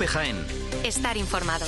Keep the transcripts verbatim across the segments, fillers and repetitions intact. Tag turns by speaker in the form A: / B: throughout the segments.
A: Cope Jaén.
B: Estar informado.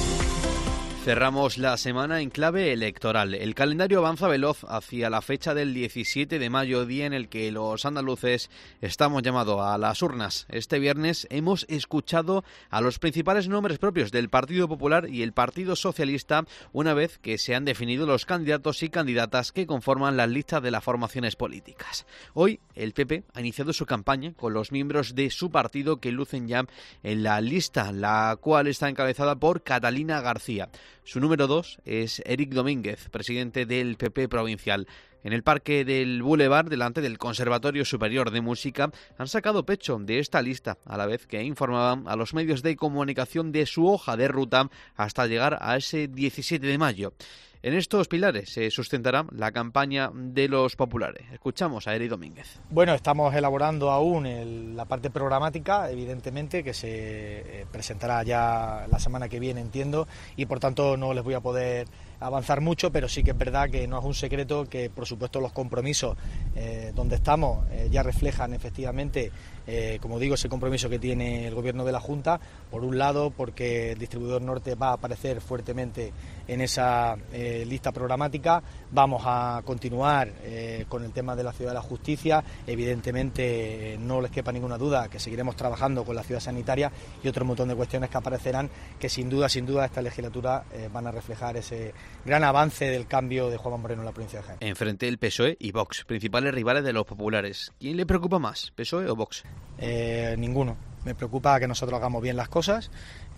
C: Cerramos la semana en clave electoral. El calendario avanza veloz hacia la fecha del diecisiete de mayo, día en el que los andaluces estamos llamados a las urnas. Este viernes hemos escuchado a los principales nombres propios del Partido Popular y el Partido Socialista, una vez que se han definido los candidatos y candidatas que conforman las listas de las formaciones políticas. Hoy el P P ha iniciado su campaña con los miembros de su partido que lucen ya en la lista, la cual está encabezada por Catalina García. Su número dos es Eric Domínguez, presidente del P P provincial. En el Parque del Boulevard, delante del Conservatorio Superior de Música, han sacado pecho de esta lista, a la vez que informaban a los medios de comunicación de su hoja de ruta hasta llegar a ese diecisiete de mayo. En estos pilares se sustentará la campaña de los populares. Escuchamos a Eric Domínguez.
D: Bueno, estamos elaborando aún el, la parte programática, evidentemente, que se eh, presentará ya la semana que viene, entiendo, y por tanto no les voy a poder avanzar mucho, pero sí que es verdad que no es un secreto que, por supuesto, los compromisos eh, donde estamos eh, ya reflejan efectivamente, eh, como digo, ese compromiso que tiene el Gobierno de la Junta, por un lado, porque el distribuidor norte va a aparecer fuertemente en esa eh, lista programática. Vamos a continuar eh, con el tema de la Ciudad de la Justicia. Evidentemente, eh, no les quepa ninguna duda que seguiremos trabajando con la ciudad sanitaria y otro montón de cuestiones que aparecerán, que sin duda, sin duda, esta legislatura eh, van a reflejar ese gran avance del cambio de Juanma Moreno en la provincia de Jaén.
C: Enfrente el P S O E y Vox, principales rivales de los populares. ¿Quién le preocupa más, P S O E o Vox?
D: Eh, ninguno. Me preocupa que nosotros hagamos bien las cosas,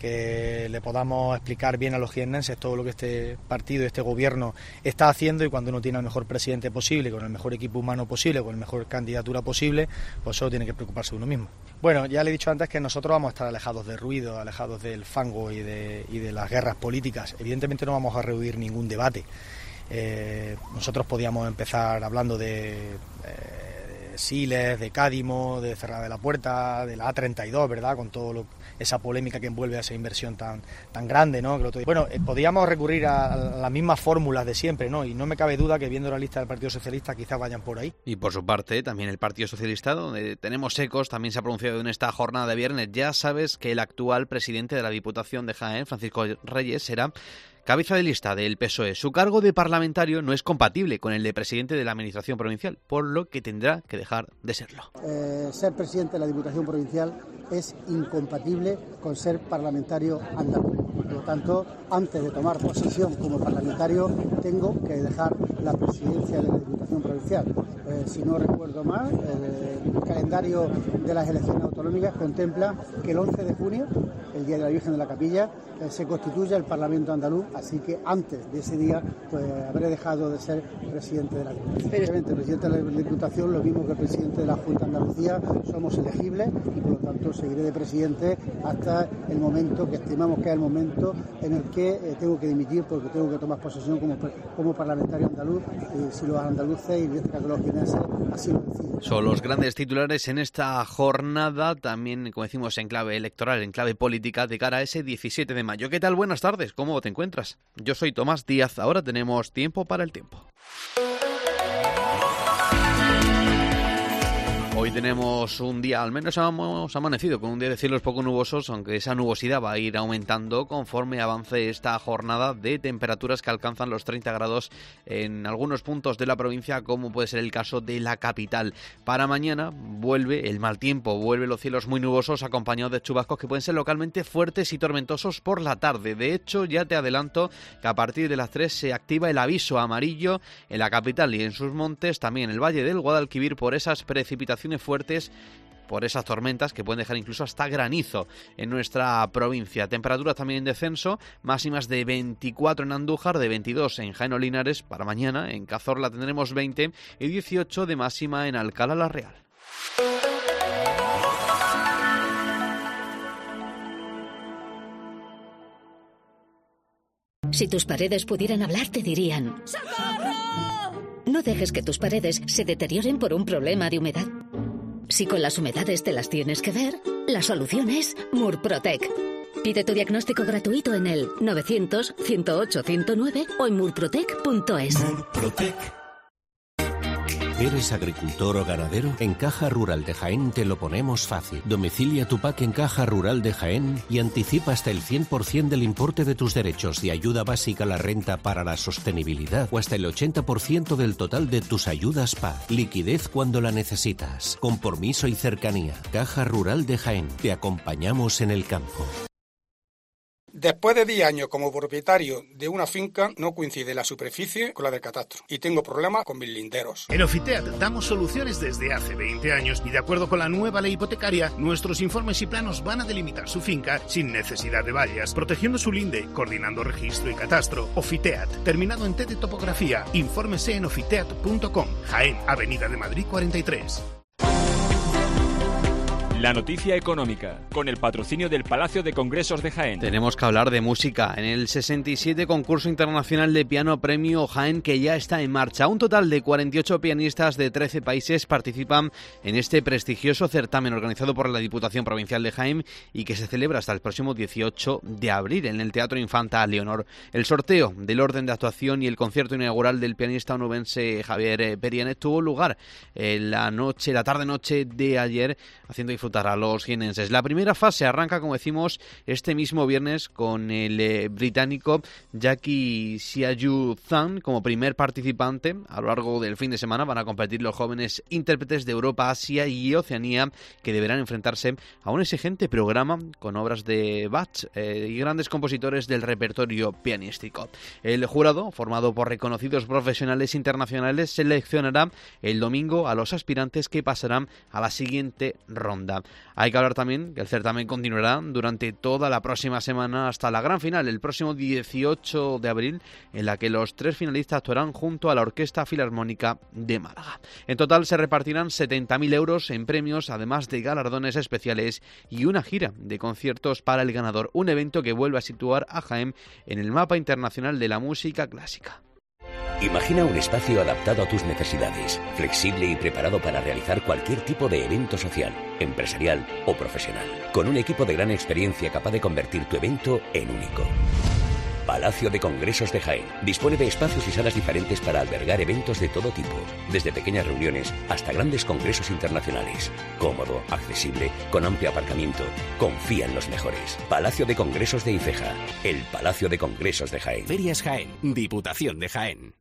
D: que le podamos explicar bien a los jiennenses todo lo que este partido y este gobierno está haciendo, y cuando uno tiene el mejor presidente posible, con el mejor equipo humano posible, con la mejor candidatura posible, pues solo tiene que preocuparse uno mismo. Bueno, ya le he dicho antes que nosotros vamos a estar alejados del ruido, alejados del fango y de, y de las guerras políticas. Evidentemente no vamos a rehuir ningún debate. Eh, nosotros podíamos empezar hablando de... Eh, Siles, de Cádimo, de Cerrada de la Puerta, de la A treinta y dos, ¿verdad? Con toda esa polémica que envuelve a esa inversión tan, tan grande, ¿no? Bueno, eh, podríamos recurrir a, a las mismas fórmulas de siempre, ¿no? Y no me cabe duda que viendo la lista del Partido Socialista quizás vayan por ahí.
C: Y por su parte, también el Partido Socialista, donde tenemos ecos, también se ha pronunciado en esta jornada de viernes. Ya sabes que el actual presidente de la Diputación de Jaén, Francisco Reyes, será cabeza de lista del P S O E. Su cargo de parlamentario no es compatible con el de presidente de la Administración Provincial, por lo que tendrá que dejar de serlo.
E: Eh, ser presidente de la Diputación Provincial es incompatible con ser parlamentario andaluz. Por lo tanto, antes de tomar posesión como parlamentario, tengo que dejar la presidencia de la Diputación Provincial. Eh, si no recuerdo mal, eh, el calendario de las elecciones autonómicas contempla que el once de junio, el Día de la Virgen de la Capilla, eh, se constituya el Parlamento andaluz, así que antes de ese día pues habré dejado de ser presidente de la Diputación. Evidentemente, el presidente de la Diputación, lo mismo que el presidente de la Junta de Andalucía, somos elegibles y por lo tanto seguiré de presidente hasta el momento que estimamos que es el momento en el que eh, tengo que dimitir, porque tengo que tomar posesión como, como parlamentario andaluz, y si los andaluces y en este caso los jienenses así lo deciden.
C: Son los grandes titulares en esta jornada, también, como decimos, en clave electoral, en clave política, de cara a ese diecisiete de mayo. ¿Qué tal? Buenas tardes, ¿cómo te encuentras? Yo soy Tomás Díaz, ahora tenemos tiempo para el tiempo. Hoy tenemos un día, al menos hemos amanecido con un día de cielos poco nubosos, aunque esa nubosidad va a ir aumentando conforme avance esta jornada, de temperaturas que alcanzan los treinta grados en algunos puntos de la provincia, como puede ser el caso de la capital. Para mañana vuelve el mal tiempo, vuelven los cielos muy nubosos acompañados de chubascos que pueden ser localmente fuertes y tormentosos por la tarde. De hecho, ya te adelanto que a partir de las tres se activa el aviso amarillo en la capital y en sus montes, también en el Valle del Guadalquivir, por esas precipitaciones fuertes, por esas tormentas que pueden dejar incluso hasta granizo en nuestra provincia. Temperaturas también en descenso, máximas de veinticuatro en Andújar, de veintidós en Jaén o Linares para mañana, en Cazorla tendremos veinte y dieciocho de máxima en Alcalá la Real.
F: Si tus paredes pudieran hablar, te dirían: ¡socorro! No dejes que tus paredes se deterioren por un problema de humedad. Si con las humedades te las tienes que ver, la solución es Murprotec. Pide tu diagnóstico gratuito en el novecientos, ciento ocho, ciento nueve o en murprotec punto es.
A: Murprotec. ¿Eres agricultor o ganadero? En Caja Rural de Jaén te lo ponemos fácil. Domicilia tu P A C en Caja Rural de Jaén y anticipa hasta el cien por ciento del importe de tus derechos de ayuda básica a la renta para la sostenibilidad o hasta el ochenta por ciento del total de tus ayudas P A C. Liquidez cuando la necesitas. Compromiso y cercanía. Caja Rural de Jaén. Te acompañamos en el campo.
B: Después de diez años como propietario de una finca, no coincide la superficie con la del catastro y tengo problemas con mis linderos.
G: En Ofiteat damos soluciones desde hace veinte años y de acuerdo con la nueva ley hipotecaria, nuestros informes y planos van a delimitar su finca sin necesidad de vallas, protegiendo su linde, coordinando registro y catastro. Ofiteat, terminado en T de topografía. Infórmese en ofiteat punto com. Jaén, Avenida de Madrid cuarenta y tres.
H: La noticia económica, con el patrocinio del Palacio de Congresos de Jaén.
C: Tenemos que hablar de música. En el sesenta y siete Concurso Internacional de Piano Premio Jaén, que ya está en marcha. Un total de cuarenta y ocho pianistas de trece países participan en este prestigioso certamen organizado por la Diputación Provincial de Jaén y que se celebra hasta el próximo dieciocho de abril en el Teatro Infanta Leonor. El sorteo del orden de actuación y el concierto inaugural del pianista onubense Javier Perianet tuvo lugar en la noche, la tarde-noche de ayer, haciendo disfrutar a los jienenses. La primera fase arranca, como decimos, este mismo viernes con el eh, británico Jackie Siayu Zhang como primer participante. A lo largo del fin de semana van a competir los jóvenes intérpretes de Europa, Asia y Oceanía, que deberán enfrentarse a un exigente programa con obras de Bach eh, y grandes compositores del repertorio pianístico. El jurado, formado por reconocidos profesionales internacionales, seleccionará el domingo a los aspirantes que pasarán a la siguiente ronda. Hay que hablar también que el certamen continuará durante toda la próxima semana hasta la gran final, el próximo dieciocho de abril, en la que los tres finalistas actuarán junto a la Orquesta Filarmónica de Málaga. En total se repartirán setenta mil euros en premios, además de galardones especiales y una gira de conciertos para el ganador, un evento que vuelve a situar a Jaén en el mapa internacional de la música clásica.
I: Imagina un espacio adaptado a tus necesidades, flexible y preparado para realizar cualquier tipo de evento social, empresarial o profesional, con un equipo de gran experiencia capaz de convertir tu evento en único. Palacio de Congresos de Jaén dispone de espacios y salas diferentes para albergar eventos de todo tipo, desde pequeñas reuniones hasta grandes congresos internacionales. Cómodo, accesible, con amplio aparcamiento. Confía en los mejores. Palacio de Congresos de Ifeja, el Palacio de Congresos de Jaén.
A: Ferias Jaén, Diputación de Jaén.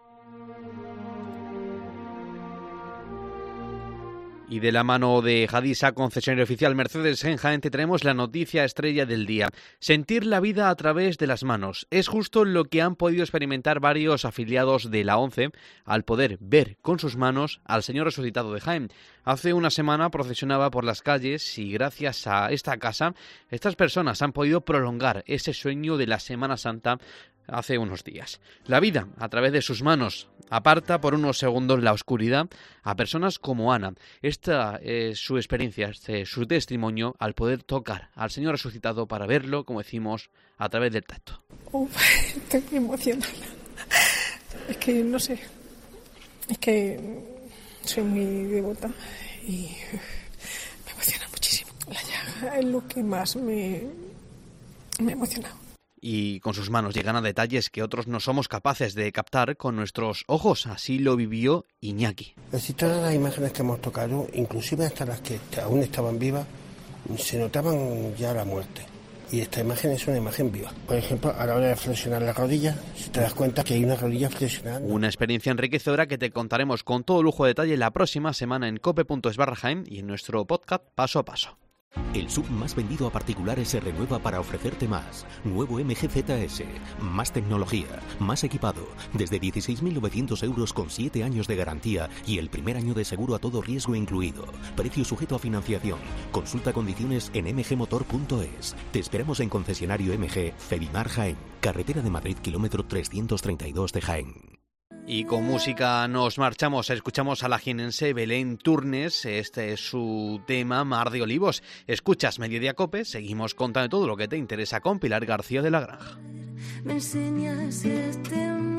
C: Y de la mano de Hadisa, concesionario oficial Mercedes en Jaén, te traemos la noticia estrella del día. Sentir la vida a través de las manos. Es justo lo que han podido experimentar varios afiliados de la ONCE al poder ver con sus manos al Señor resucitado de Jaén. Hace una semana procesionaba por las calles y gracias a esta casa, estas personas han podido prolongar ese sueño de la Semana Santa hace unos días. La vida, a través de sus manos, aparta por unos segundos la oscuridad a personas como Ana. Esta es su experiencia, este, su testimonio al poder tocar al Señor resucitado para verlo, como decimos, a través del tacto.
J: Oh, estoy muy emocionada. Es que, no sé, es que soy muy devota y me emociona muchísimo. La llaga es lo que más me, me ha emocionado.
C: Y con sus manos llegan a detalles que otros no somos capaces de captar con nuestros ojos. Así lo vivió Iñaki.
K: Así todas las imágenes que hemos tocado, inclusive hasta las que aún estaban vivas, se notaban ya la muerte. Y esta imagen es una imagen viva. Por ejemplo, a la hora de flexionar la rodilla, si te das cuenta que hay una rodilla flexionada.
C: Una experiencia enriquecedora que te contaremos con todo lujo de detalle la próxima semana en cope punto es barra Jaén y en nuestro podcast Paso a Paso.
A: El S U V más vendido a particulares se renueva para ofrecerte más. Nuevo M G Z S. Más tecnología, más equipado. Desde dieciséis mil novecientos euros con siete años de garantía y el primer año de seguro a todo riesgo incluido. Precio sujeto a financiación. Consulta condiciones en m g motor punto es. Te esperamos en concesionario M G, Fedimar Jaén. Carretera de Madrid, kilómetro trescientos treinta y dos de Jaén.
C: Y con música nos marchamos, escuchamos a la jienense Belén Turnes, este es su tema Mar de Olivos. Escuchas Mediodía Cope, seguimos contando todo lo que te interesa con Pilar García de la Granja.
L: Me enseñas este